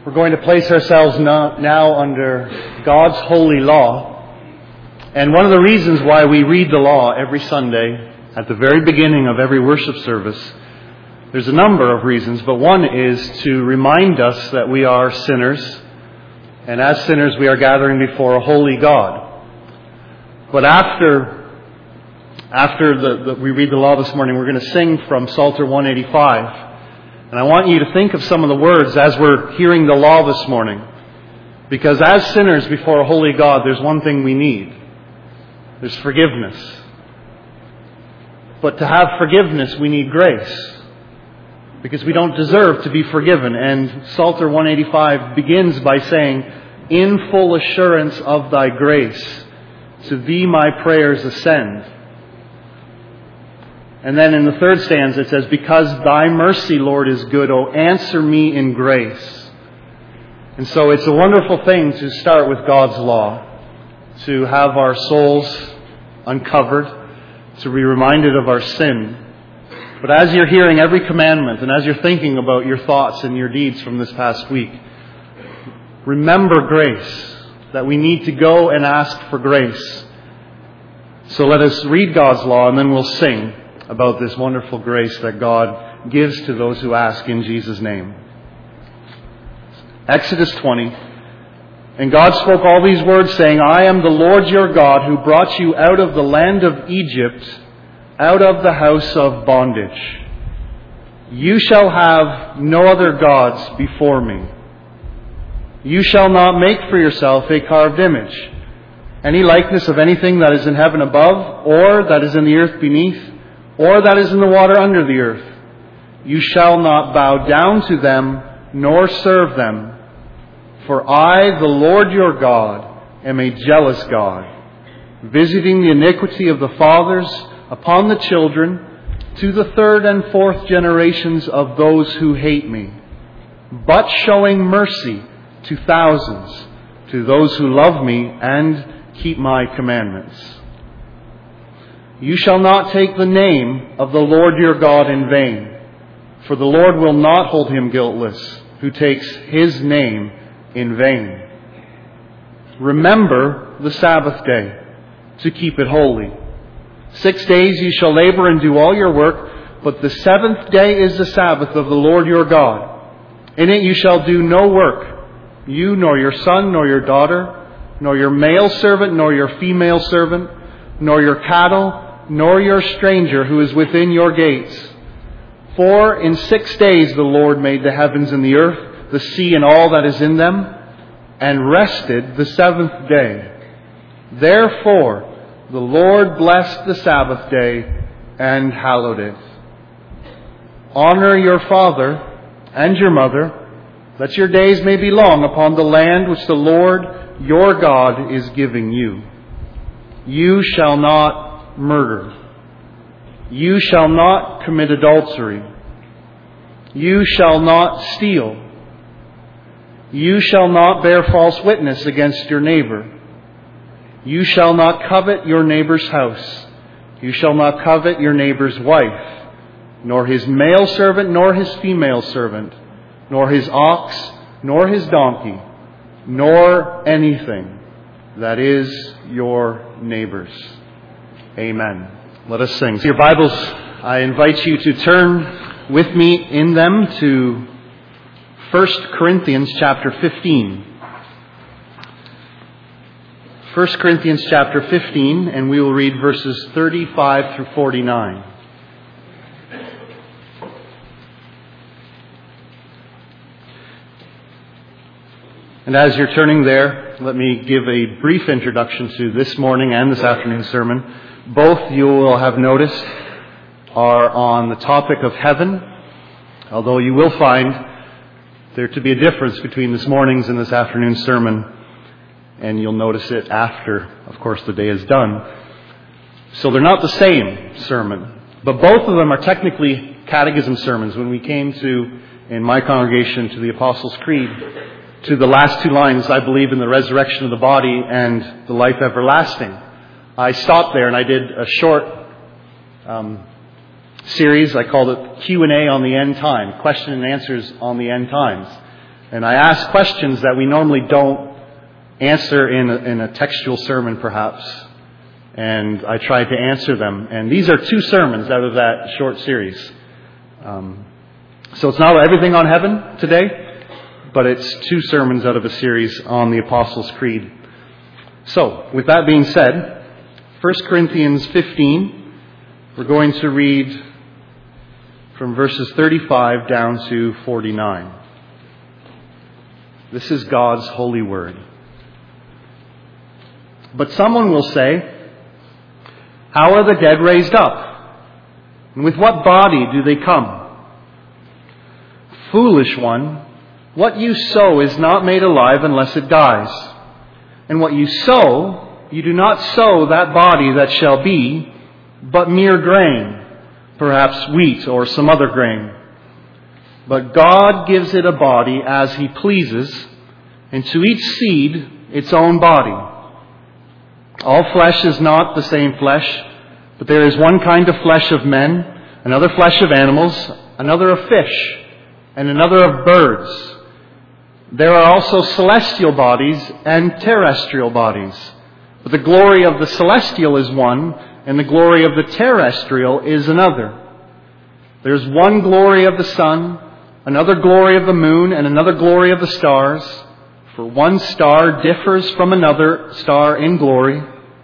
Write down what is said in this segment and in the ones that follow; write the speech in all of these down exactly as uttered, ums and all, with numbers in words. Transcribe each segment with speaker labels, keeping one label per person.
Speaker 1: We're going to place ourselves now under God's holy law. And one of the reasons why we read the law every Sunday at the very beginning of every worship service, there's a number of reasons, but one is to remind us that we are sinners, and as sinners we are gathering before a holy God. But after after the, the, we read the law this morning, we're going to sing from Psalter one eighty-five. And I want you to think of some of the words as we're hearing the law this morning. Because as sinners before a holy God, there's one thing we need. There's forgiveness. But to have forgiveness, we need grace. Because we don't deserve to be forgiven. And Psalter one eighty-five begins by saying, "In full assurance of thy grace, to thee my prayers ascend." And then in the third stanza it says, "Because thy mercy, Lord, is good, O answer me in grace." And so it's a wonderful thing to start with God's law, to have our souls uncovered, to be reminded of our sin. But as you're hearing every commandment and as you're thinking about your thoughts and your deeds from this past week, remember grace, that we need to go and ask for grace. So let us read God's law and then we'll sing about this wonderful grace that God gives to those who ask in Jesus' name. Exodus twenty. "And God spoke all these words, saying, I am the Lord your God, who brought you out of the land of Egypt, out of the house of bondage. You shall have no other gods before me. You shall not make for yourself a carved image, any likeness of anything that is in heaven above, or that is in the earth beneath, or that is in the water under the earth. You shall not bow down to them, nor serve them. For I, the Lord your God, am a jealous God, visiting the iniquity of the fathers upon the children, to the third and fourth generations of those who hate me, but showing mercy to thousands, to those who love me and keep my commandments. You shall not take the name of the Lord your God in vain, for the Lord will not hold him guiltless who takes his name in vain. Remember the Sabbath day, to keep it holy. Six days you shall labor and do all your work, but the seventh day is the Sabbath of the Lord your God. In it you shall do no work, you nor your son nor your daughter, nor your male servant nor your female servant, nor your cattle, nor your stranger who is within your gates. For in six days the Lord made the heavens and the earth, the sea and all that is in them, and rested the seventh day. Therefore the Lord blessed the Sabbath day and hallowed it. Honor your father and your mother, that your days may be long upon the land which the Lord your God is giving you. You shall not murder. You shall not commit adultery. You shall not steal. You shall not bear false witness against your neighbor. You shall not covet your neighbor's house. You shall not covet your neighbor's wife, nor his male servant, nor his female servant, nor his ox, nor his donkey, nor anything that is your neighbor's. Amen. Let us sing. Your Bibles, I invite you to turn with me in them to First Corinthians chapter fifteen. First Corinthians chapter fifteen, and we will read verses thirty-five through forty-nine. And as you're turning there, let me give a brief introduction to this morning and this afternoon's sermon. Both, you will have noticed, are on the topic of heaven, although you will find there to be a difference between this morning's and this afternoon's sermon, and you'll notice it after, of course, the day is done. So they're not the same sermon, but both of them are technically catechism sermons. When we came to, in my congregation, to the Apostles' Creed, to the last two lines, I believe in the resurrection of the body and the life everlasting, I stopped there and I did a short um, series. I called it Q and A on the end time, question and answers on the end times. And I ask questions that we normally don't answer in a, in a textual sermon, perhaps. And I try to answer them. And these are two sermons out of that short series. Um, so it's not everything on heaven today, but it's two sermons out of a series on the Apostles' Creed. So, with that being said, First Corinthians fifteen, we're going to read from verses thirty-five down to forty-nine. This is God's holy word. But someone will say, how are the dead raised up? And with what body do they come? Foolish one, what you sow is not made alive unless it dies. And what you sow, you do not sow that body that shall be, but mere grain, perhaps wheat or some other grain. But God gives it a body as He pleases, and to each seed its own body. All flesh is not the same flesh, but there is one kind of flesh of men, another flesh of animals, another of fish, and another of birds. There are also celestial bodies and terrestrial bodies. But the glory of the celestial is one, and the glory of the terrestrial is another. There's one glory of the sun, another glory of the moon, and another glory of the stars. For one star differs from another star in glory.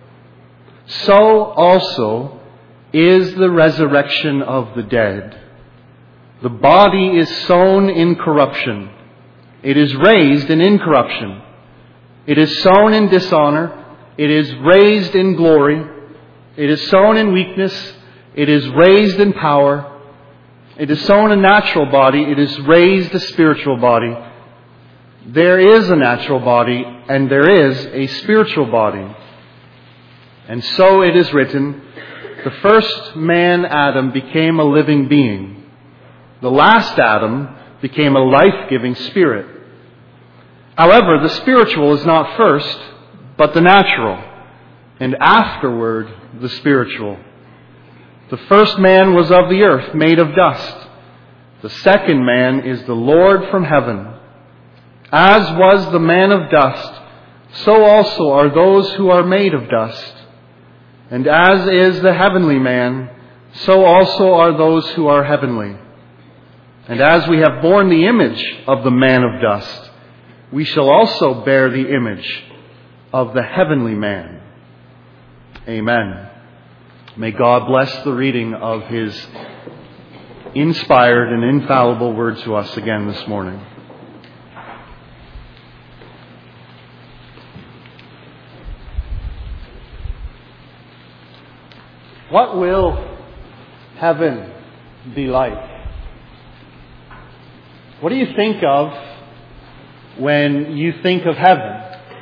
Speaker 1: So also is the resurrection of the dead. The body is sown in corruption. It is raised in incorruption. It is sown in dishonor. It is raised in glory. It is sown in weakness. It is raised in power. It is sown a natural body. It is raised a spiritual body. There is a natural body and there is a spiritual body. And so it is written, the first man, Adam, became a living being. The last Adam became a life-giving spirit. However, the spiritual is not first, but the natural, and afterward the spiritual. The first man was of the earth, made of dust. The second man is the Lord from heaven. As was the man of dust, so also are those who are made of dust. And as is the heavenly man, so also are those who are heavenly. And as we have borne the image of the man of dust, we shall also bear the image of the heavenly man. Amen. May God bless the reading of His inspired and infallible word to us again this morning. What will heaven be like? What do you think of when you think of heaven?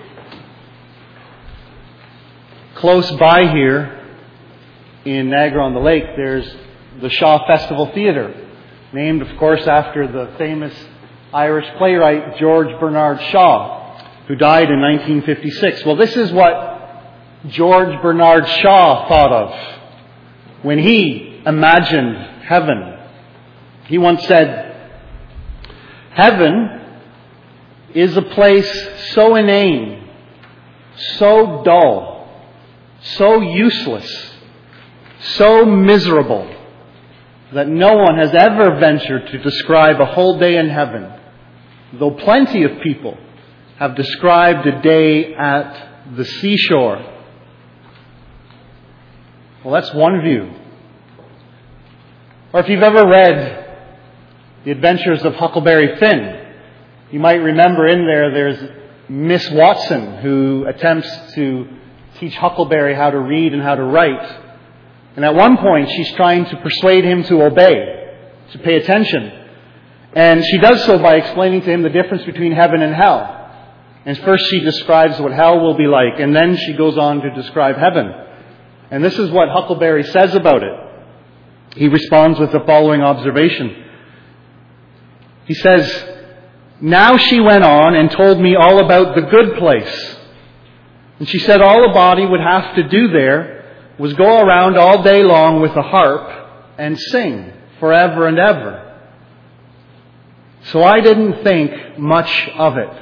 Speaker 1: Close by here in Niagara-on-the-Lake, there's the Shaw Festival Theatre, named, of course, after the famous Irish playwright George Bernard Shaw, who died in nineteen fifty-six. Well, this is what George Bernard Shaw thought of when he imagined heaven. He once said, heaven is a place so inane, so dull, so useless, so miserable, that no one has ever ventured to describe a whole day in heaven, though plenty of people have described a day at the seashore. Well, that's one view. Or if you've ever read The Adventures of Huckleberry Finn, you might remember in there there's Miss Watson, who attempts to teach Huckleberry how to read and how to write. And at one point she's trying to persuade him to obey, to pay attention. And she does so by explaining to him the difference between heaven and hell. And first she describes what hell will be like, and then she goes on to describe heaven. And this is what Huckleberry says about it. He responds with the following observation. He says, now she went on and told me all about the good place. And she said all a body would have to do there was go around all day long with a harp and sing forever and ever. So I didn't think much of it.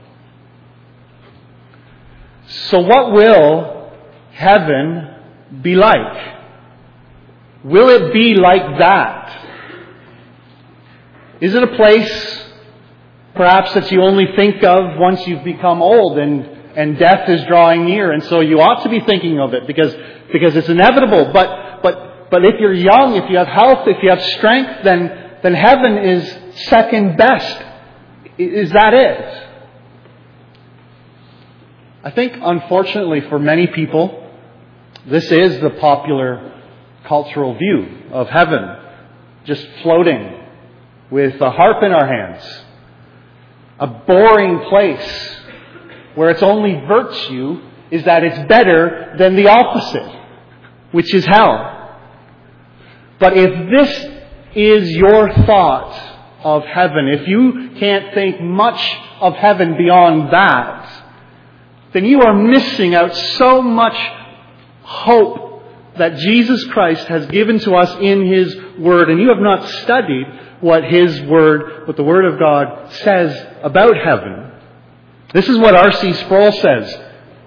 Speaker 1: So what will heaven be like? Will it be like that? Is it a place perhaps that you only think of once you've become old and, and death is drawing near, and so you ought to be thinking of it because, because it's inevitable. But, but, but if you're young, if you have health, if you have strength, then, then heaven is second best. Is that it? I think, unfortunately for many people, this is the popular cultural view of heaven. Just floating with a harp in our hands. A boring place where its only virtue is that it's better than the opposite, which is hell. But if this is your thought of heaven, if you can't think much of heaven beyond that, then you are missing out so much hope that Jesus Christ has given to us in His Word, and you have not studied what His Word, what the Word of God says about heaven. This is what R C Sproul says.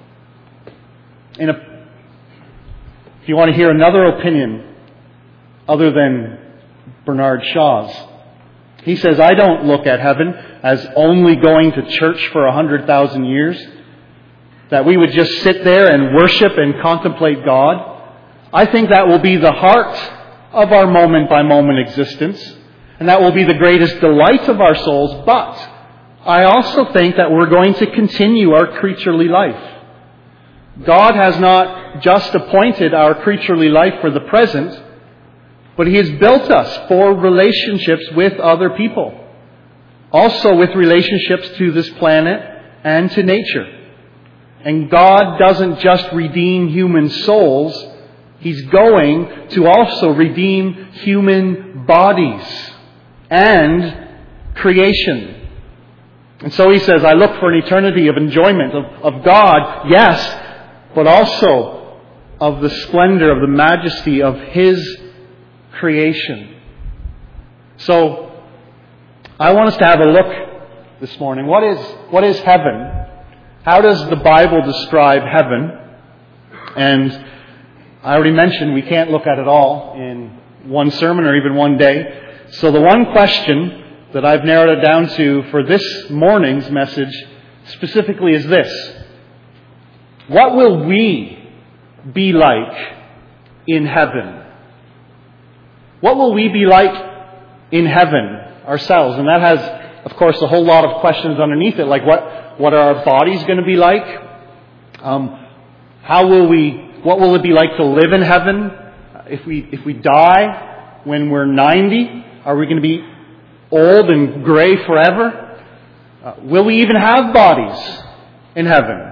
Speaker 1: In a, if you want to hear another opinion other than Bernard Shaw's, he says, I don't look at heaven as only going to church for a hundred thousand years, that we would just sit there and worship and contemplate God. I think that will be the heart of our moment-by-moment existence, and that will be the greatest delight of our souls. But I also think that we're going to continue our creaturely life. God has not just appointed our creaturely life for the present, but He has built us for relationships with other people. Also with relationships to this planet and to nature. And God doesn't just redeem human souls. He's going to also redeem human bodies and creation. And so He says, I look for an eternity of enjoyment of, of God, yes, but also of the splendor, of the majesty of His creation. So, I want us to have a look this morning. What is, what is heaven? How does the Bible describe heaven? And I already mentioned we can't look at it all in one sermon or even one day. So the one question that I've narrowed it down to for this morning's message specifically is this. What will we be like in heaven? What will we be like in heaven ourselves? And that has, of course, a whole lot of questions underneath it, like what, what are our bodies going to be like? Um, how will we, what will it be like to live in heaven? If we, if we die when we're ninety, are we going to be old and gray forever? Uh, will we even have bodies in heaven?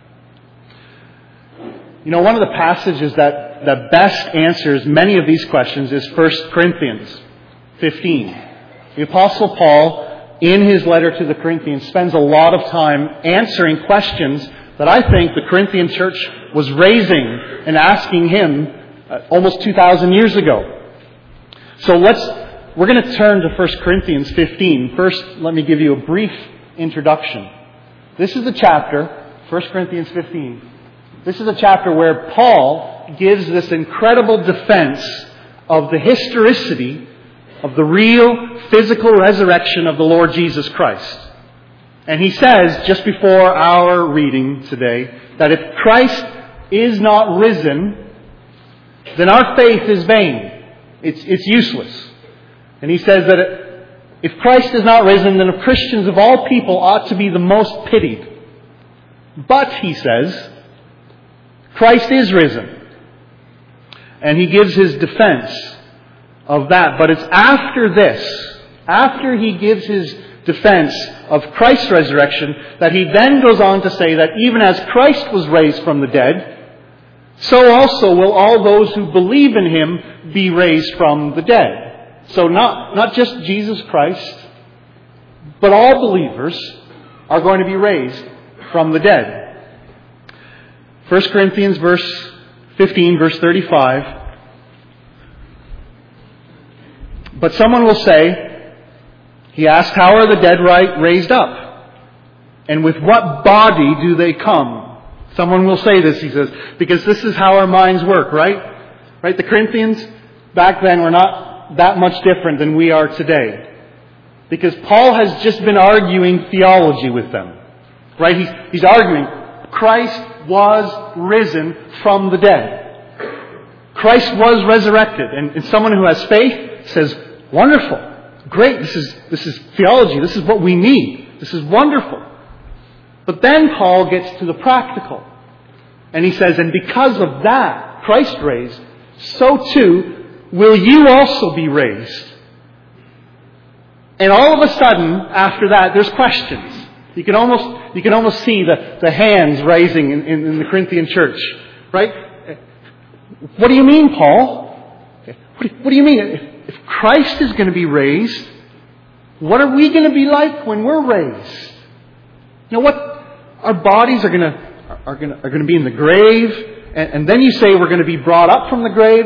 Speaker 1: You know, one of the passages that, that best answers many of these questions is First Corinthians fifteen. The Apostle Paul, in his letter to the Corinthians, spends a lot of time answering questions that I think the Corinthian church was raising and asking him uh, almost two thousand years ago. So let's, we're going to turn to First Corinthians fifteen. First, let me give you a brief introduction. This is the chapter, First Corinthians fifteen. This is a chapter where Paul gives this incredible defense of the historicity of the real physical resurrection of the Lord Jesus Christ. And he says, just before our reading today, that if Christ is not risen, then our faith is vain. It's, it's useless. And he says that if Christ is not risen, then Christians of all people ought to be the most pitied. But, he says, Christ is risen. And he gives his defense of that. But it's after this, after he gives his defense of Christ's resurrection, that he then goes on to say that even as Christ was raised from the dead, so also will all those who believe in him be raised from the dead. So not, not just Jesus Christ, but all believers are going to be raised from the dead. First Corinthians verse fifteen, verse thirty-five. But someone will say, He asks, how are the dead raised up? And with what body do they come? Someone will say this, he says, because this is how our minds work, right? Right? The Corinthians back then were not that much different than we are today. Because Paul has just been arguing theology with them. Right? He's, he's arguing, Christ was risen from the dead. Christ was resurrected. And, and someone who has faith says, wonderful. Great. This is, this is theology. This is what we need. This is wonderful. But then Paul gets to the practical. And he says, and because of that, Christ raised, so too will you also be raised. And all of a sudden, after that, there's questions. You can almost, you can almost see the, the hands rising in, in, in the Corinthian church. Right? What do you mean, Paul? What do, what do you mean? If, if Christ is going to be raised, what are we going to be like when we're raised? You know what? Our bodies are going to are going to, are going to be in the grave, and, and then you say we're going to be brought up from the grave.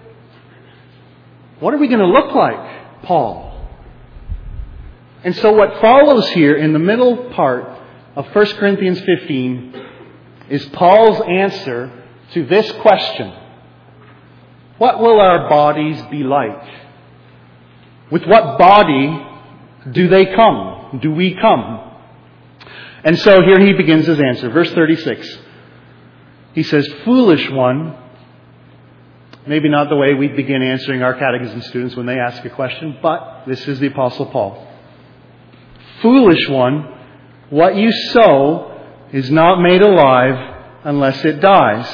Speaker 1: What are we going to look like, Paul? And so what follows here in the middle part of First Corinthians fifteen is Paul's answer to this question. What will our bodies be like? With what body do they come? Do we come? And so here he begins his answer. Verse thirty-six. He says, foolish one. Maybe not the way we begin answering our catechism students when they ask a question, but this is the Apostle Paul. Foolish one, what you sow is not made alive unless it dies.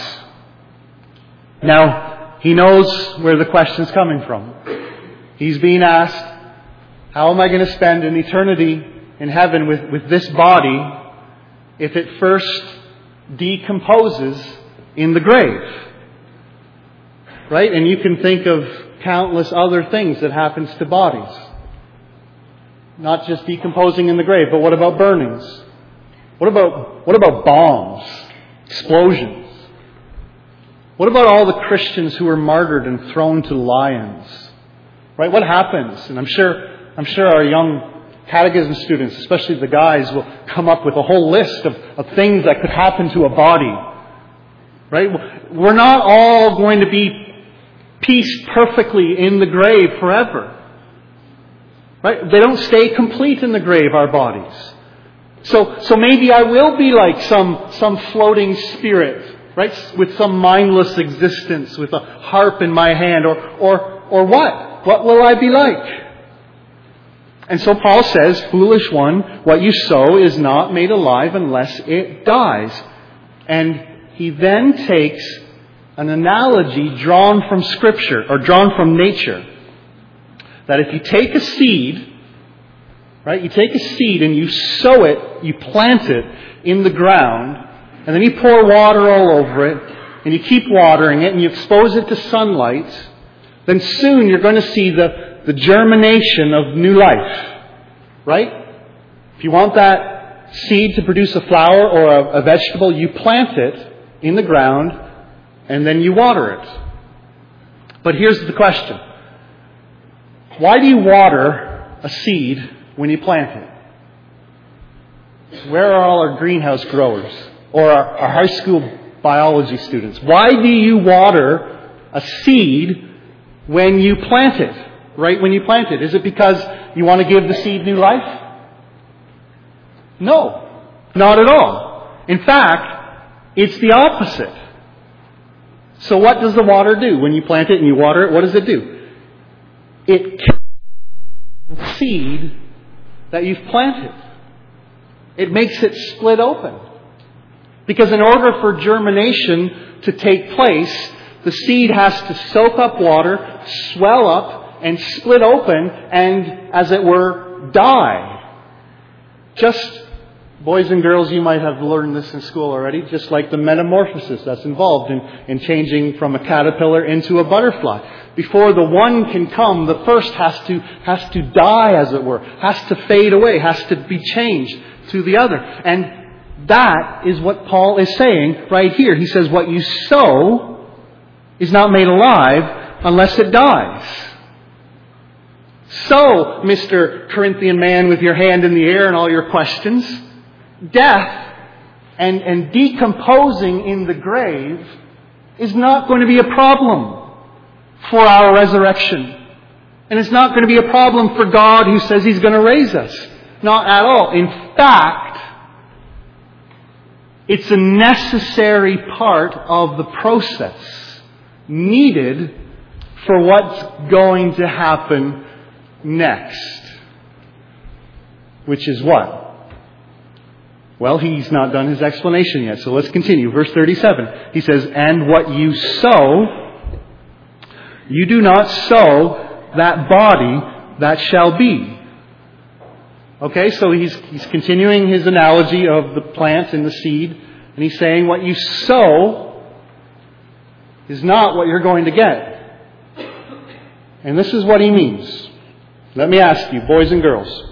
Speaker 1: Now, he knows where the question's coming from. He's being asked, how am I going to spend an eternity in heaven with, with this body if it first decomposes in the grave? Right? And you can think of countless other things that happens to bodies. Not just decomposing in the grave, but what about burnings? What about, what about bombs? Explosions? What about all the Christians who were martyred and thrown to lions? Right? What happens? And I'm sure, I'm sure our young catechism students, especially the guys, will come up with a whole list of, of things that could happen to a body. Right? We're not all going to be pieced perfectly in the grave forever. Right? They don't stay complete in the grave, our bodies. So, so maybe I will be like some, some floating spirit, right? With some mindless existence, with a harp in my hand, or, or, or what? What will I be like? And so Paul says, foolish one, what you sow is not made alive unless it dies. And he then takes an analogy drawn from Scripture, or drawn from nature. That if you take a seed, right, you take a seed and you sow it, you plant it in the ground, and then you pour water all over it, and you keep watering it, and you expose it to sunlight, then soon you're going to see the, the germination of new life. Right? If you want that seed to produce a flower or a, a vegetable, you plant it in the ground, and then you water it. But here's the question. Why do you water a seed when you plant it? Where are all our greenhouse growers? Or our, our high school biology students? Why do you water a seed when you plant it? Right when you plant it? Is it because you want to give the seed new life? No. Not at all. In fact, it's the opposite. So what does the water do? When you plant it and you water it, what does it do? It kills the seed that you've planted. It makes it split open. Because in order for germination to take place, the seed has to soak up water, swell up, and split open, and, as it were, die. Just, boys and girls, you might have learned this in school already, just like the metamorphosis that's involved in, in changing from a caterpillar into a butterfly. Before the one can come, the first has to, has to die, as it were, has to fade away, has to be changed to the other. And that is what Paul is saying right here. He says, what you sow is not made alive unless it dies. So, Mister Corinthian man with your hand in the air and all your questions, death and, and decomposing in the grave is not going to be a problem for our resurrection. And it's not going to be a problem for God who says He's going to raise us. Not at all. In fact, it's a necessary part of the process needed for what's going to happen next. Which is what? Well, he's not done his explanation yet, so let's continue. Verse thirty-seven. He says, "And what you sow, you do not sow that body that shall be." Okay, so he's, he's continuing his analogy of the plant and the seed, and he's saying what you sow is not what you're going to get. And this is what he means. Let me ask you, boys and girls.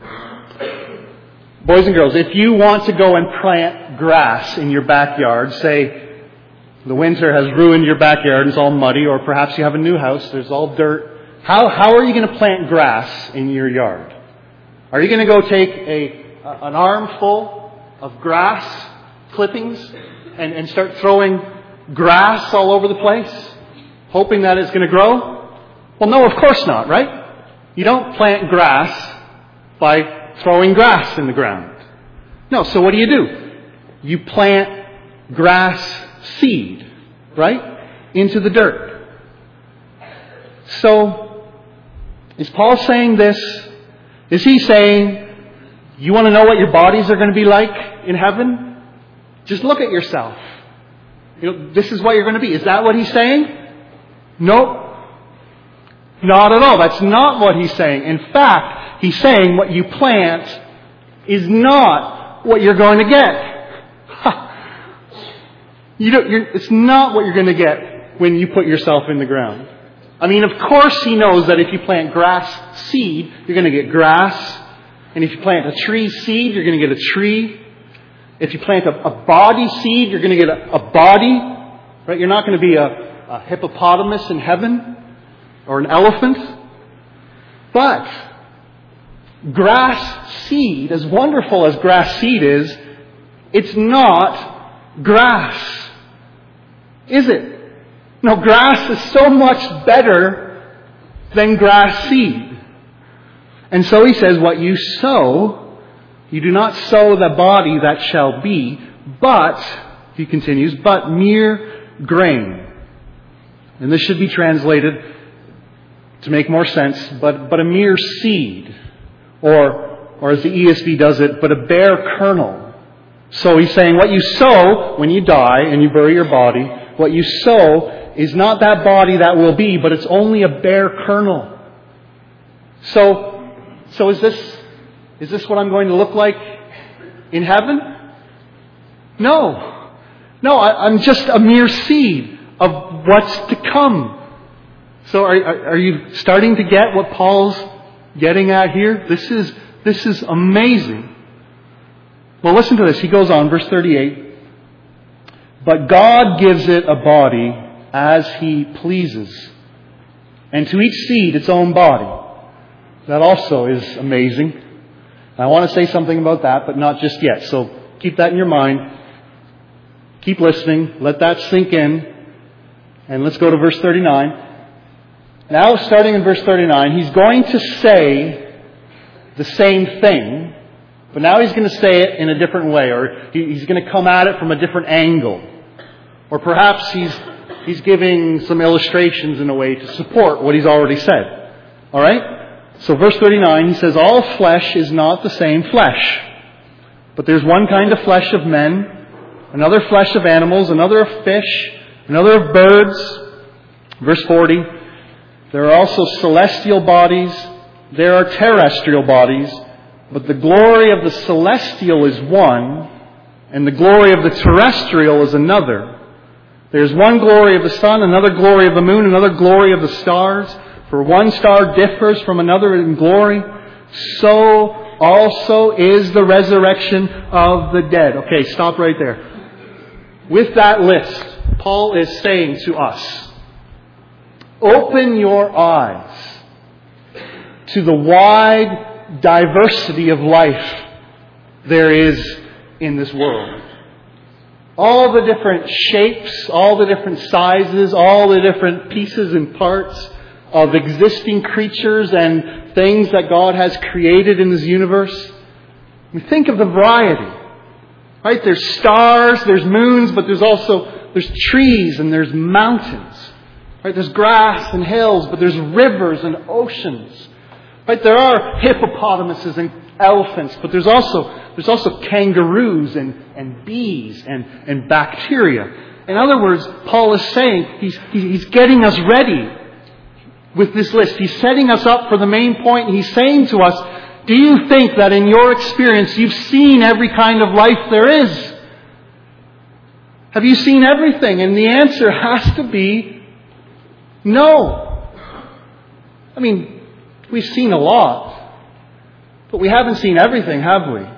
Speaker 1: Boys and girls, if you want to go and plant grass in your backyard, say the winter has ruined your backyard and it's all muddy, or perhaps you have a new house, there's all dirt. How, how are you going to plant grass in your yard? Are you going to go take a, an armful of grass clippings and, and start throwing grass all over the place, hoping that it's going to grow? Well, no, of course not, right? You don't plant grass by throwing grass in the ground. No, so what do you do? You plant grass seed, right? Into the dirt. So, is Paul saying this? Is he saying, you want to know what your bodies are going to be like in heaven? Just look at yourself. You know, this is what you're going to be. Is that what he's saying? Nope. Not at all. That's not what he's saying. In fact, he's saying what you plant is not what you're going to get. you don't, you're, it's not what you're going to get when you put yourself in the ground. I mean, of course he knows that if you plant grass seed, you're going to get grass. And if you plant a tree seed, you're going to get a tree. If you plant a, a body seed, you're going to get a, a body. Right? You're not going to be a, a hippopotamus in heaven or an elephant. But grass seed, as wonderful as grass seed is, it's not grass. Is it? No, grass is so much better than grass seed. And so he says, what you sow, you do not sow the body that shall be, but, he continues, but mere grain. And this should be translated to make more sense, but, but a mere seed. Or, or as the E S V does it, but a bare kernel. So he's saying what you sow when you die and you bury your body, what you sow is not that body that will be, but it's only a bare kernel. So, so is this, is this what I'm going to look like in heaven? No. No, I, I'm just a mere seed of what's to come. So are, are, are you starting to get what Paul's getting at here? This is, this is amazing. Well, listen to this. He goes on, verse thirty-eight. But God gives it a body as He pleases, and to each seed its own body. That also is amazing. I want to say something about that, but not just yet. So keep that in your mind. Keep listening. Let that sink in. And let's go to verse thirty-nine. Now, starting in verse thirty-nine, he's going to say the same thing, but now he's going to say it in a different way, or he's going to come at it from a different angle. Or perhaps he's He's giving some illustrations in a way to support what he's already said. All right? So verse thirty-nine, he says, all flesh is not the same flesh. But there's one kind of flesh of men, another flesh of animals, another of fish, another of birds. Verse forty, there are also celestial bodies, there are terrestrial bodies, but the glory of the celestial is one, and the glory of the terrestrial is another. There's one glory of the sun, another glory of the moon, another glory of the stars. For one star differs from another in glory, so also is the resurrection of the dead. Okay, stop right there. With that list, Paul is saying to us, open your eyes to the wide diversity of life there is in this world. All the different shapes, all the different sizes, all the different pieces and parts of existing creatures and things that God has created in this universe. We think of the variety. Right? There's stars, there's moons, but there's also there's trees and there's mountains. Right? There's grass and hills, but there's rivers and oceans. Right? There are hippopotamuses and elephants, but there's also there's also kangaroos and, and bees and, and bacteria. In other words, Paul is saying he's he's getting us ready with this list. He's setting us up for the main point. He's saying to us, do you think that in your experience you've seen every kind of life there is? Have you seen everything? And the answer has to be no. I mean, we've seen a lot, but we haven't seen everything, have we?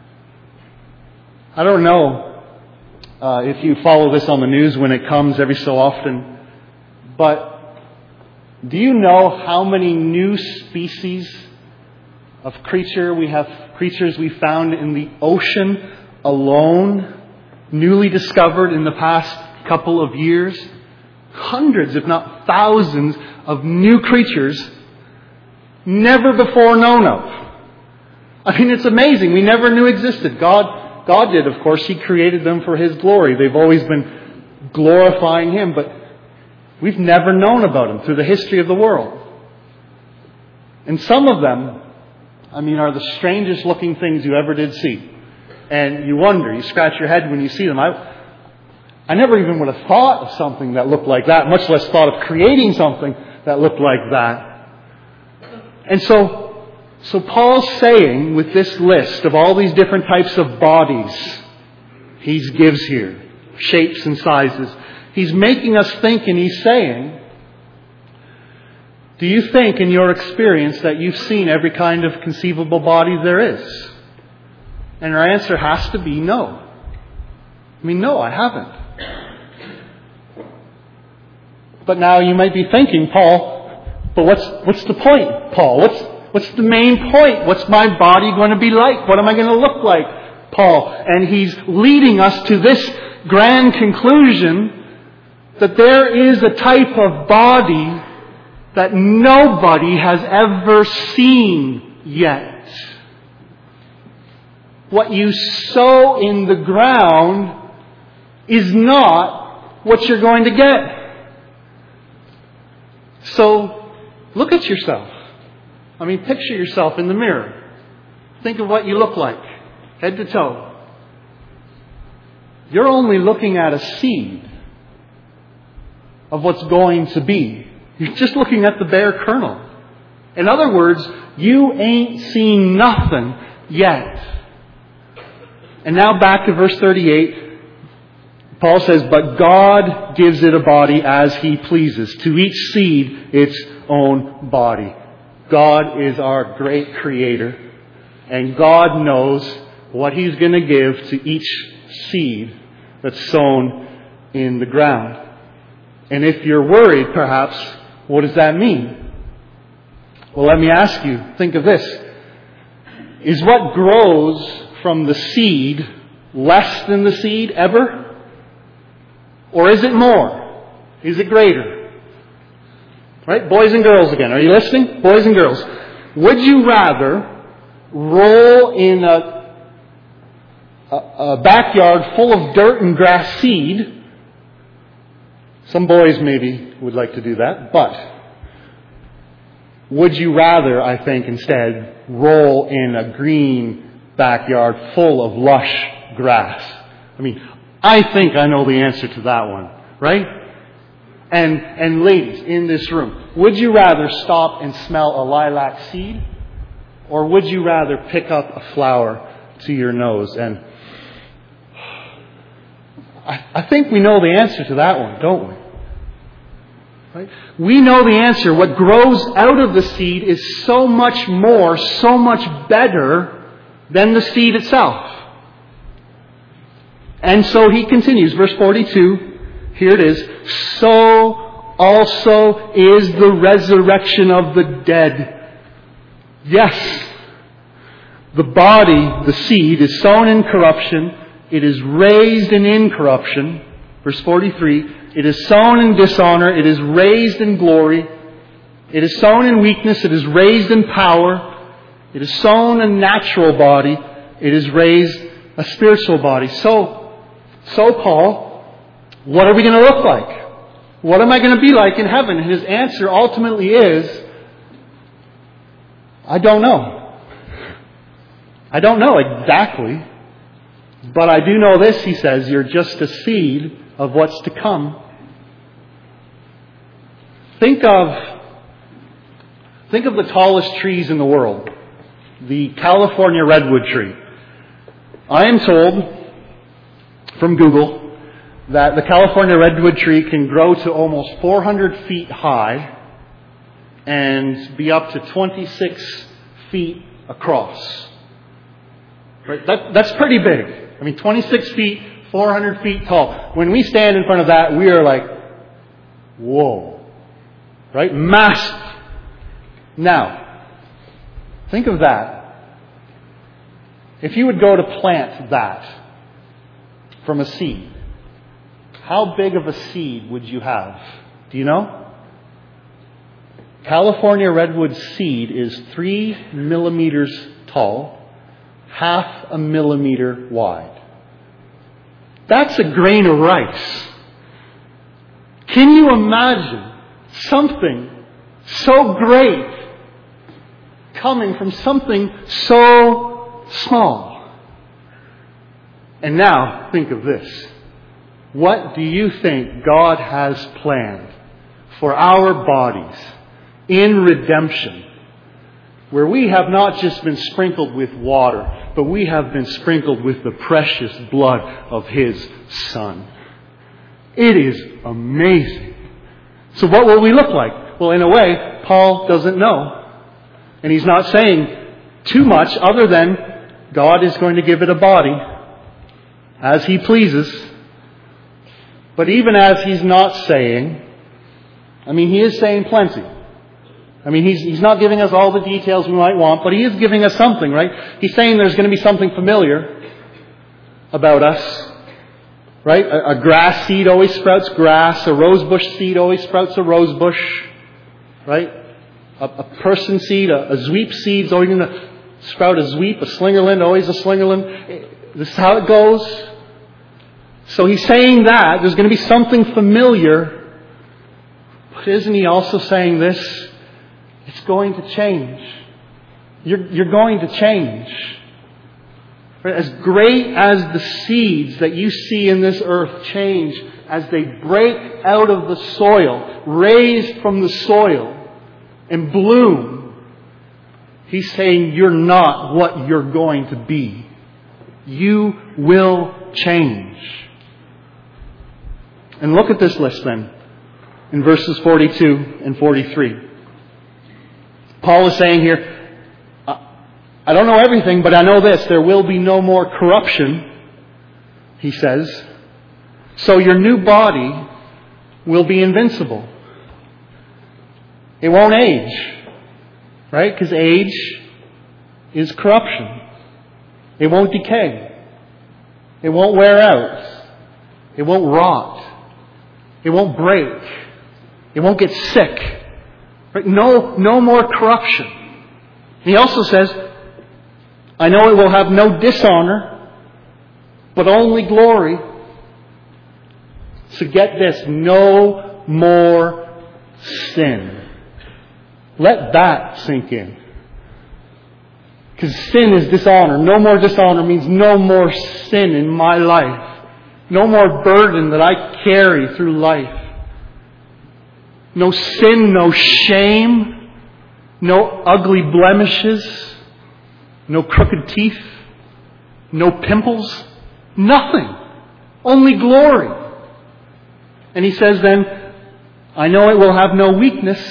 Speaker 1: I don't know uh, if you follow this on the news when it comes every so often, but do you know how many new species of creature we have creatures we found in the ocean alone, newly discovered in the past couple of years? Hundreds, if not thousands, of new creatures never before known of. I mean, it's amazing. We never knew existed. God, God did, of course. He created them for His glory. They've always been glorifying Him, but we've never known about them through the history of the world. And some of them, I mean, are the strangest looking things you ever did see. And you wonder, you scratch your head when you see them. I, I never even would have thought of something that looked like that, much less thought of creating something that looked like that. And so, so Paul's saying with this list of all these different types of bodies he gives here, shapes and sizes, he's making us think, and he's saying, do you think in your experience that you've seen every kind of conceivable body there is? And our answer has to be no. I mean, no, I haven't. But now you might be thinking, Paul, but what's what's the point, Paul? What's what's the main point? What's my body going to be like? What am I going to look like, Paul? And he's leading us to this grand conclusion that there is a type of body that nobody has ever seen yet. What you sow in the ground is not what you're going to get. So, look at yourself. I mean, picture yourself in the mirror. Think of what you look like, head to toe. You're only looking at a seed of what's going to be. You're just looking at the bare kernel. In other words, you ain't seen nothing yet. And now back to verse thirty-eight. Paul says, but God gives it a body as He pleases. To each seed its own body. God is our great Creator. And God knows what He's going to give to each seed that's sown in the ground. And if you're worried, perhaps, what does that mean? Well, let me ask you, think of this. Is what grows from the seed less than the seed ever? Or is it more? Is it greater? Right? Boys and girls again. Are you listening? Boys and girls. Would you rather roll in a, a, a backyard full of dirt and grass seed? Some boys maybe would like to do that, but would you rather, I think, instead, roll in a green backyard full of lush grass? I mean, I think I know the answer to that one, right? And and ladies in this room, would you rather stop and smell a lilac seed? Or would you rather pick up a flower to your nose? And I, I think we know the answer to that one, don't we? Right? We know the answer. What grows out of the seed is so much more, so much better than the seed itself. And so he continues, verse forty-two, here it is, so also is the resurrection of the dead. Yes, the body, the seed, is sown in corruption. It is raised in incorruption. Verse forty-three, it is sown in dishonor. It is raised in glory. It is sown in weakness. It is raised in power. It is sown a natural body. It is raised a spiritual body. So, so Paul, what are we going to look like? What am I going to be like in heaven? And his answer ultimately is, I don't know. I don't know exactly. But I do know this, he says, you're just a seed of what's to come. Think of, think of the tallest trees in the world. The California redwood tree. I am told from Google that the California redwood tree can grow to almost four hundred feet high and be up to twenty-six feet across. Right? That, that's pretty big. I mean, twenty-six feet, four hundred feet tall. When we stand in front of that, we are like, whoa. Right? Massive. Now, think of that. If you would go to plant that from a seed, how big of a seed would you have? Do you know? California redwood seed is three millimeters tall, half a millimeter wide. That's a grain of rice. Can you imagine something so great coming from something so small? And now, think of this. What do you think God has planned for our bodies in redemption, where we have not just been sprinkled with water, but we have been sprinkled with the precious blood of His Son? It is amazing. So what will we look like? Well, in a way, Paul doesn't know. And he's not saying too much other than God is going to give it a body as He pleases. But even as he's not saying, I mean, he is saying plenty. I mean, he's, he's not giving us all the details we might want, but he is giving us something, right? He's saying there's going to be something familiar about us, right? A, a grass seed always sprouts grass. A rosebush seed always sprouts a rosebush, right? A, a person seed, a, a zweep seed is always going to sprout a zweep. A slingerland, always a slingerland. This is how it goes. So he's saying that there's going to be something familiar, but isn't he also saying this? It's going to change. You're, you're going to change. As great as the seeds that you see in this earth change as they break out of the soil, raised from the soil, and bloom, he's saying you're not what you're going to be. You will change. And look at this list then, in verses forty-two and forty-three. Paul is saying here, I don't know everything, but I know this. There will be no more corruption, he says. So your new body will be invincible. It won't age, right? Because age is corruption. It won't decay. It won't wear out. It won't rot. It won't break. It won't get sick. Right? No, no more corruption. He also says, I know it will have no dishonor, but only glory. So get this, no more sin. Let that sink in. Because sin is dishonor. No more dishonor means no more sin in my life. No more burden that I carry through life. No sin, no shame, no ugly blemishes, no crooked teeth, no pimples, nothing. Only glory. And he says then, I know it will have no weakness,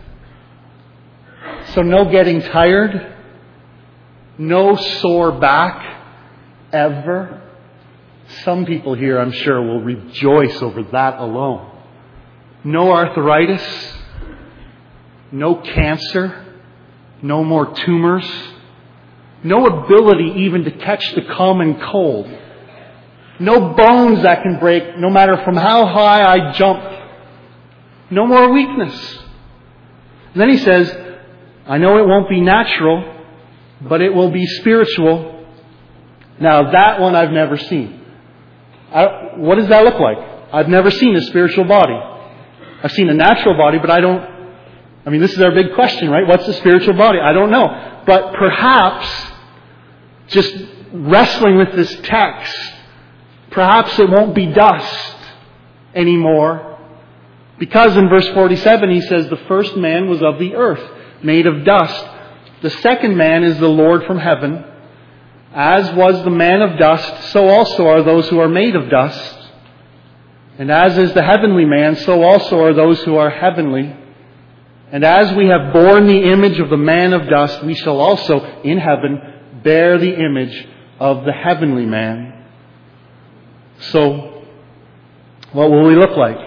Speaker 1: so no getting tired, no sore back, ever. Some people here, I'm sure, will rejoice over that alone. No arthritis, no cancer, no more tumors, no ability even to catch the common cold, no bones that can break no matter from how high I jump, no more weakness. And then he says, I know it won't be natural, but it will be spiritual. Now that one I've never seen. I, what does that look like? I've never seen a spiritual body. I've seen a natural body, but I don't... I mean, this is our big question, right? What's the spiritual body? I don't know. But perhaps, just wrestling with this text, perhaps it won't be dust anymore. Because in verse forty-seven he says, the first man was of the earth, made of dust. The second man is the Lord from heaven. As was the man of dust, so also are those who are made of dust. And as is the heavenly man, so also are those who are heavenly. And as we have borne the image of the man of dust, we shall also, in heaven, bear the image of the heavenly man. So, what will we look like?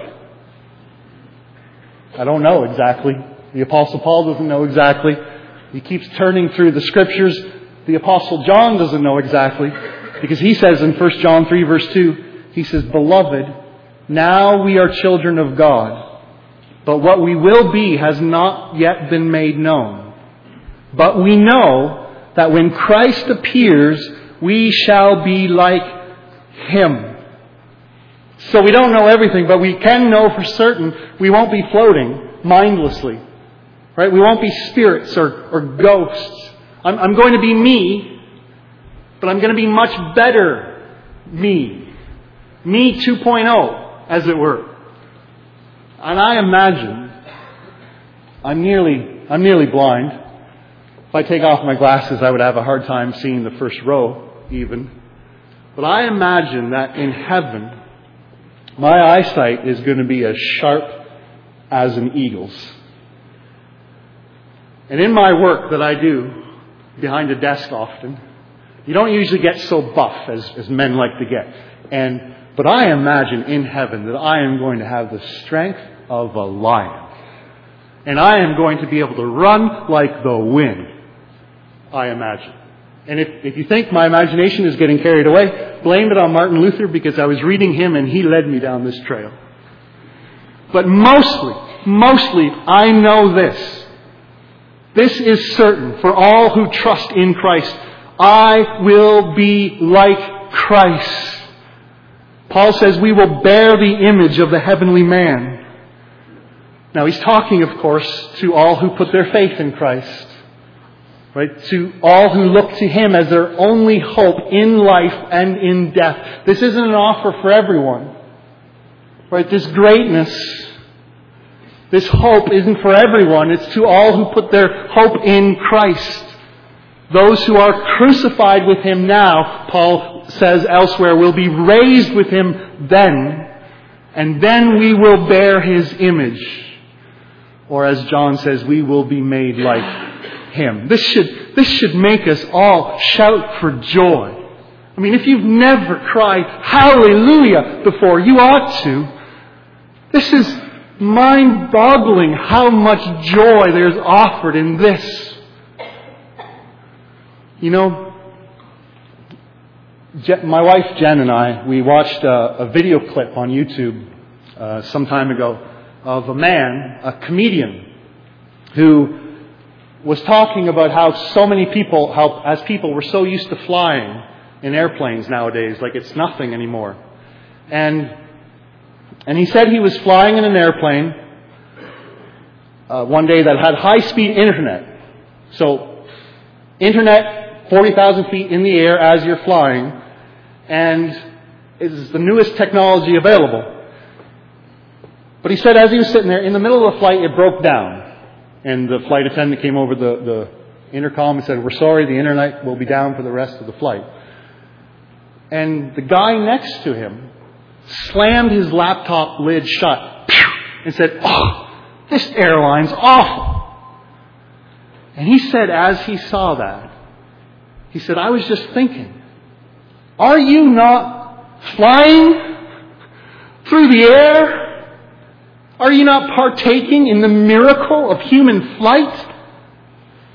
Speaker 1: I don't know exactly. The Apostle Paul doesn't know exactly. He keeps turning through the Scriptures. The Apostle John doesn't know exactly. Because he says in First John three verse two, he says, Beloved, now we are children of God. But what we will be has not yet been made known. But we know that when Christ appears, we shall be like Him. So we don't know everything, but we can know for certain we won't be floating mindlessly. Right? We won't be spirits or, or ghosts. I'm, I'm going to be me, but I'm going to be much better me. Me two point oh, as it were. And I imagine, I'm nearly, I'm nearly blind. If I take off my glasses, I would have a hard time seeing the first row, even. But I imagine that in heaven, my eyesight is going to be as sharp as an eagle's. And in my work that I do, behind a desk often, you don't usually get so buff as, as men like to get. And But I imagine in heaven that I am going to have the strength of a lion. And I am going to be able to run like the wind, I imagine. And if, if you think my imagination is getting carried away, blame it on Martin Luther, because I was reading him and he led me down this trail. But mostly, mostly, I know this. This is certain for all who trust in Christ. I will be like Christ. Paul says we will bear the image of the heavenly man. Now he's talking, of course, to all who put their faith in Christ. Right? To all who look to Him as their only hope in life and in death. This isn't an offer for everyone. Right? This greatness, this hope isn't for everyone. It's to all who put their hope in Christ. Those who are crucified with Him now, Paul says elsewhere, will be raised with Him then. And then we will bear His image. Or as John says, we will be made like Him. This should, this should make us all shout for joy. I mean, if you've never cried hallelujah before, you ought to. This is mind-boggling how much joy there's offered in this. You know, my wife Jen and I, we watched a, a video clip on YouTube uh, some time ago of a man, a comedian, who was talking about how so many people, how as people we're so used to flying in airplanes nowadays, like it's nothing anymore. And and he said he was flying in an airplane uh, one day that had high-speed internet. So, internet, forty thousand feet in the air as you're flying, and it is the newest technology available. But he said as he was sitting there, in the middle of the flight, it broke down. And the flight attendant came over the, the intercom and said, "We're sorry, the internet will be down for the rest of the flight." And the guy next to him slammed his laptop lid shut and said, "Oh, this airline's awful." And he said as he saw that, he said, "I was just thinking, are you not flying through the air? Are you not partaking in the miracle of human flight?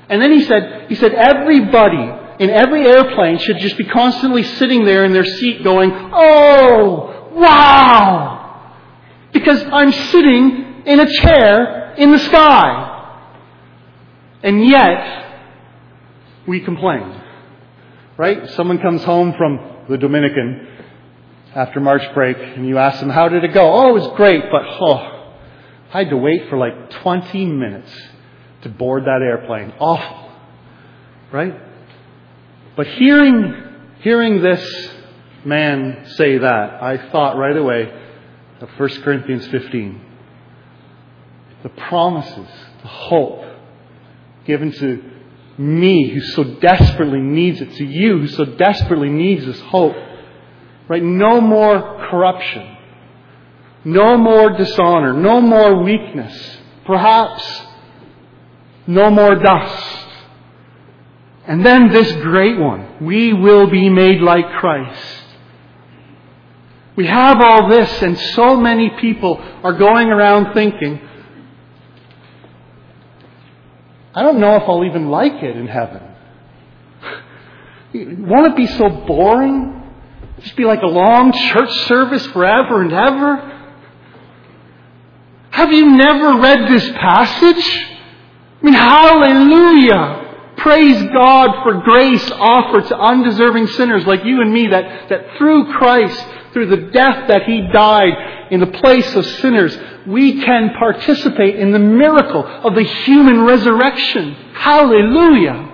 Speaker 1: And then he said, he said, everybody in every airplane should just be constantly sitting there in their seat going, oh, wow! Because I'm sitting in a chair in the sky. And yet, we complain. Right? Someone comes home from the Dominican after March break, and you ask them, how did it go? Oh, it was great, but oh, I had to wait for like twenty minutes to board that airplane. Awful. Right? But hearing, hearing this man say that, I thought right away of First Corinthians fifteen. The promises, the hope given to me who so desperately needs it, to you who so desperately needs this hope. Right? No more corruption. No more dishonor. No more weakness. Perhaps no more dust. And then this great one. We will be made like Christ. We have all this, and so many people are going around thinking, I don't know if I'll even like it in heaven. Won't it be so boring? Just be like a long church service forever and ever? Have you never read this passage? I mean, hallelujah! Praise God for grace offered to undeserving sinners like you and me, that, that through Christ, through the death that He died in the place of sinners, we can participate in the miracle of the human resurrection. Hallelujah!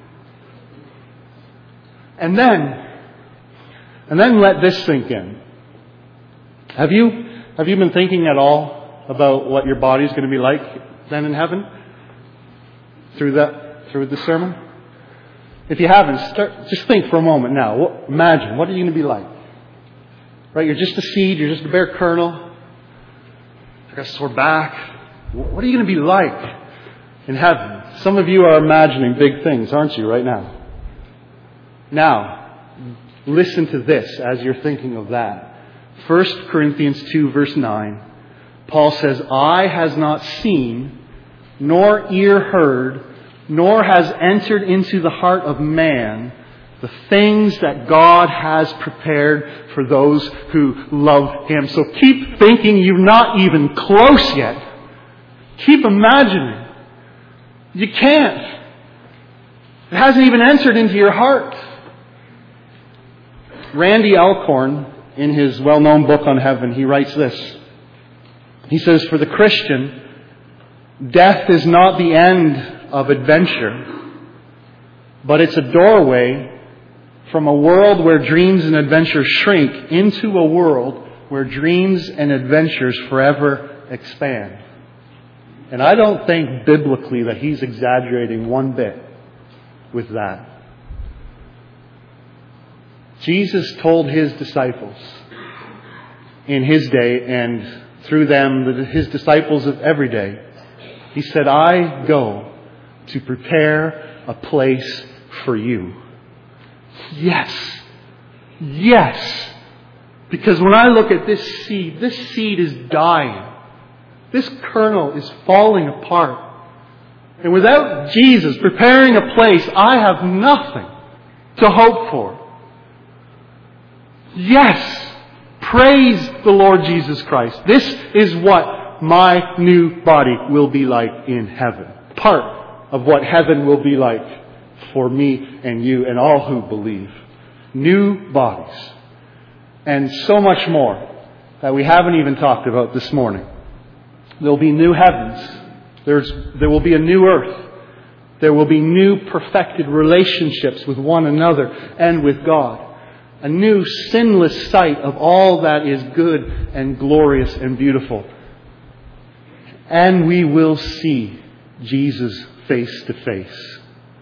Speaker 1: And then, and then let this sink in. Have you, have you been thinking at all about what your body's going to be like then in heaven? Through that, through the sermon? If you haven't, start, just think for a moment now. What, imagine, what are you going to be like? Right, you're just a seed, you're just a bare kernel. I got a sore back. What are you going to be like in heaven? Some of you are imagining big things, aren't you, right now? Now, listen to this as you're thinking of that. First Corinthians two, verse nine. Paul says, eye has not seen, nor ear heard, nor has entered into the heart of man the things that God has prepared for those who love Him. So keep thinking you're not even close yet. Keep imagining. You can't. It hasn't even entered into your heart. Randy Alcorn, in his well-known book on heaven, he writes this. He says, for the Christian, death is not the end of adventure, but it's a doorway from a world where dreams and adventures shrink into a world where dreams and adventures forever expand. And I don't think biblically that he's exaggerating one bit with that. Jesus told His disciples in His day, and through them, His disciples of every day, He said, I go to prepare a place for you. Yes. Yes. Because when I look at this seed, this seed is dying. This kernel is falling apart. And without Jesus preparing a place, I have nothing to hope for. Yes. Praise the Lord Jesus Christ. This is what my new body will be like in heaven. Part of what heaven will be like for me and you and all who believe. New bodies. And so much more that we haven't even talked about this morning. There will be new heavens. There's, there will be a new earth. There will be new perfected relationships with one another and with God. A new sinless sight of all that is good and glorious and beautiful. And we will see Jesus face to face.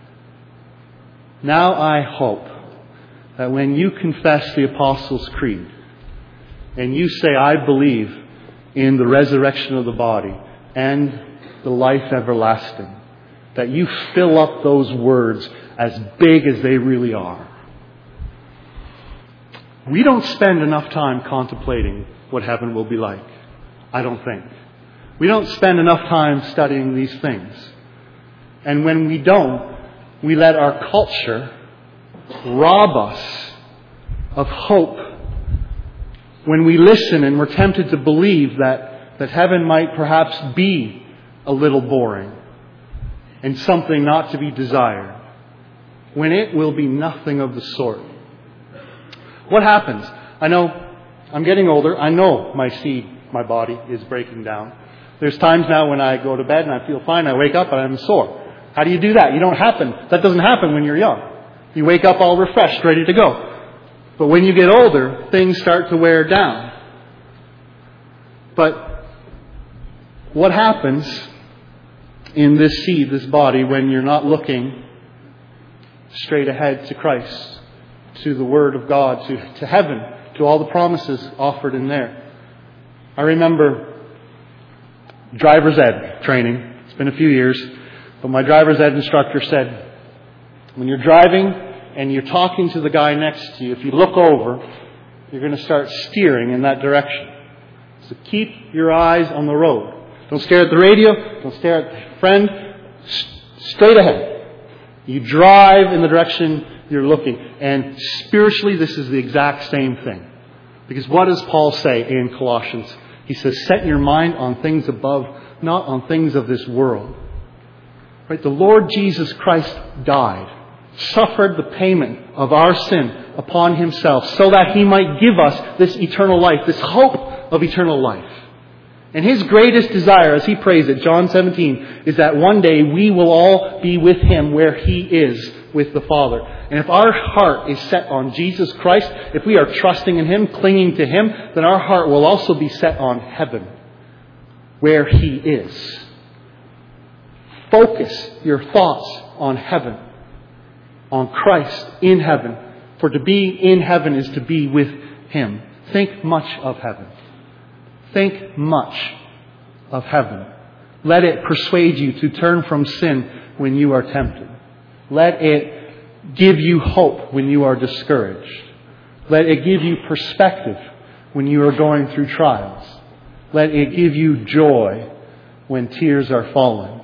Speaker 1: Now I hope that when you confess the Apostles' Creed and you say, I believe in the resurrection of the body and the life everlasting, that you fill up those words as big as they really are. We don't spend enough time contemplating what heaven will be like. I don't think. We don't spend enough time studying these things. And when we don't, we let our culture rob us of hope. When we listen and we're tempted to believe that, that heaven might perhaps be a little boring and something not to be desired, when it will be nothing of the sort. What happens? I know I'm getting older. I know my seed, my body is breaking down. There's times now when I go to bed and I feel fine. I wake up and I'm sore. How do you do that? You don't happen. That doesn't happen when you're young. You wake up all refreshed, ready to go. But when you get older, things start to wear down. But what happens in this seed, this body, when you're not looking straight ahead to Christ, to the Word of God, to, to heaven, to all the promises offered in there? I remember driver's ed training. It's been a few years. But my driver's ed instructor said, when you're driving and you're talking to the guy next to you, if you look over, you're going to start steering in that direction. So keep your eyes on the road. Don't stare at the radio. Don't stare at the friend. Straight ahead. You drive in the direction you're looking. And spiritually, this is the exact same thing. Because what does Paul say in Colossians? He says, set your mind on things above, not on things of this world. Right? The Lord Jesus Christ died, suffered the payment of our sin upon Himself so that He might give us this eternal life, this hope of eternal life. And His greatest desire, as He prays it, John seventeen, is that one day we will all be with Him where He is with the Father. And if our heart is set on Jesus Christ, if we are trusting in Him, clinging to Him, then our heart will also be set on heaven, where He is. Focus your thoughts on heaven, on Christ in heaven. For to be in heaven is to be with Him. Think much of heaven. Think much of heaven. Let it persuade you to turn from sin when you are tempted. Let it give you hope when you are discouraged. Let it give you perspective when you are going through trials. Let it give you joy when tears are falling.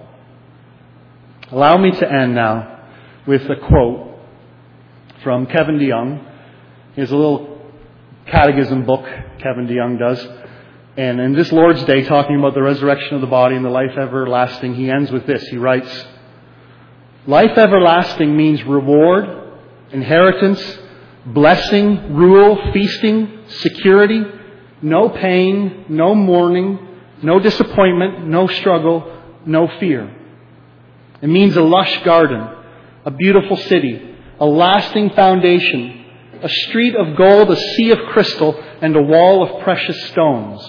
Speaker 1: Allow me to end now with a quote from Kevin DeYoung. He has a little catechism book, Kevin DeYoung does. And in this Lord's Day, talking about the resurrection of the body and the life everlasting, he ends with this. He writes, life everlasting means reward, inheritance, blessing, rule, feasting, security, no pain, no mourning, no disappointment, no struggle, no fear. It means a lush garden, a beautiful city, a lasting foundation, a street of gold, a sea of crystal, and a wall of precious stones.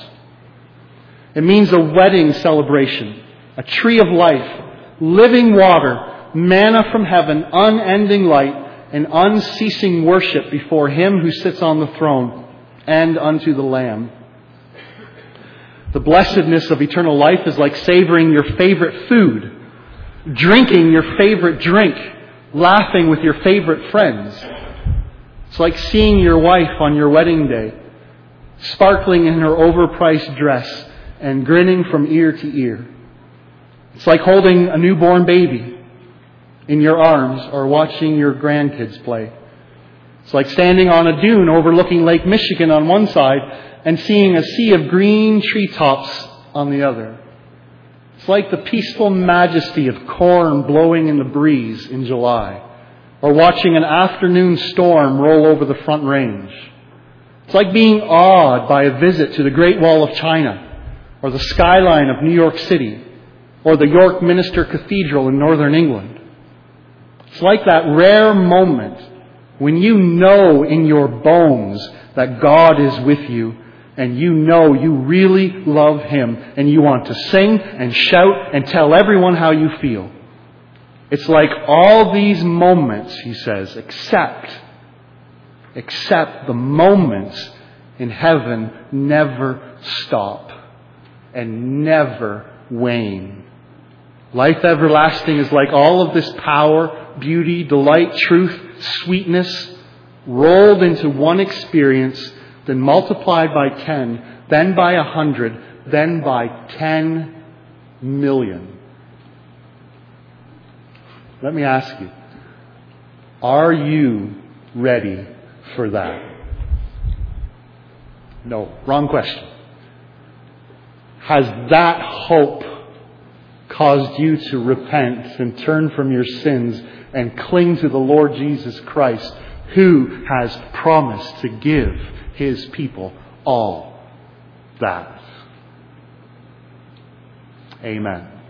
Speaker 1: It means a wedding celebration, a tree of life, living water, manna from heaven, unending light, and unceasing worship before Him who sits on the throne and unto the Lamb. The blessedness of eternal life is like savoring your favorite food, drinking your favorite drink, laughing with your favorite friends. It's like seeing your wife on your wedding day, sparkling in her overpriced dress and grinning from ear to ear. It's like holding a newborn baby in your arms or watching your grandkids play. It's like standing on a dune overlooking Lake Michigan on one side and seeing a sea of green treetops on the other. It's like the peaceful majesty of corn blowing in the breeze in July, or watching an afternoon storm roll over the Front Range. It's like being awed by a visit to the Great Wall of China, or the skyline of New York City, or the York Minster Cathedral in northern England. It's like that rare moment when you know in your bones that God is with you, and you know you really love Him, and you want to sing and shout and tell everyone how you feel. It's like all these moments, he says, except, except the moments in heaven never stop and never wane. Life everlasting is like all of this power, beauty, delight, truth, sweetness, rolled into one experience, then multiplied by ten, then by a hundred, then by ten million. Let me ask you, are you ready for that? No, wrong question. Has that hope caused you to repent and turn from your sins and cling to the Lord Jesus Christ, who has promised to give His people all that? Amen.